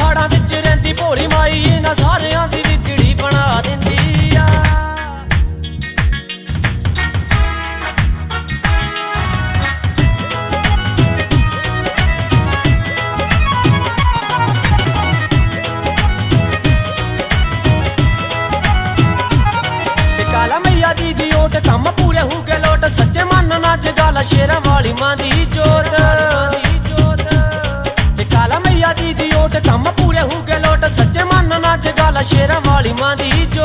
ਪਹਾੜਾਂ ਵਿੱਚ ਰਹਿੰਦੀ ਭੋਲੀ ਮਾਈ ਇਹਨਾਂ ਸਾਰਿਆਂ ਦੀ ਵਿਗੜੀ ਬਣਾ ਦਿੰਦੀ ਆ। ਕਾਲਾ ਮਈਆ ਜੀ ਦੀ ਓਟ ਕੰਮ ਪੂਰੇ ਹੋ ਗਏ ਲੋਟ ਸੱਚੇ ਮਨ ਨਾਲ ਜਗਾਲਾ ਸ਼ੇਰਾਂ ਵਾਲੀ ਮਾਂ ਦੀ ਜੋਤ। ਤੇ ਕਾਲਾ ਮਈਆ ਜੀ ਦੀ ਓਟ ਕੰਮ ਪੂਰੇ ਹੋ ਗਏ ਲੋਟ ਸੱਚੇ ਮਨ ਨਾਲ ਜਗਾਲਾ ਸ਼ੇਰਾਂ ਵਾਲੀ ਮਾਂ ਦੀ ਜੋਤ।